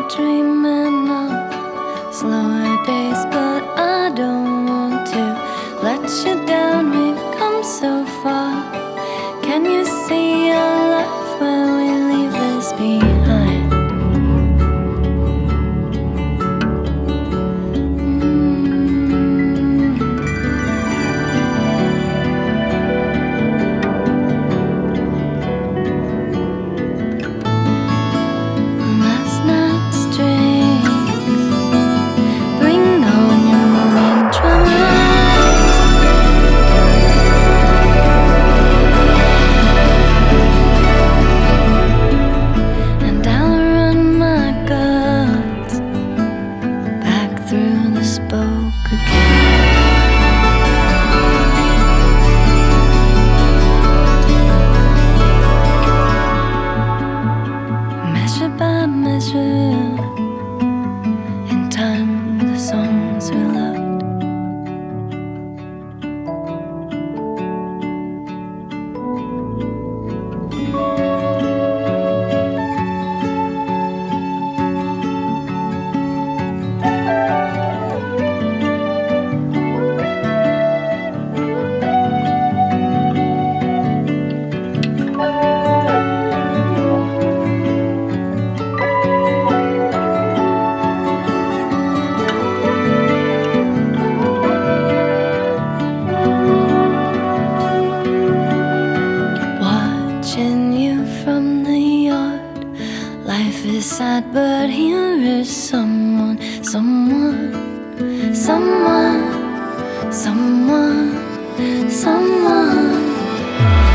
dreaming of slower days, but I don't want to let you down. We've come so far. Can you see our life when we leave this behind? Last night's drinks bring on your mind twice. And I'll run my guts back through the spoke again. Measure by measure, in time with the songs we loved. Watching you from the yard. Life is sad, but here is someone, someone, someone, someone, someone.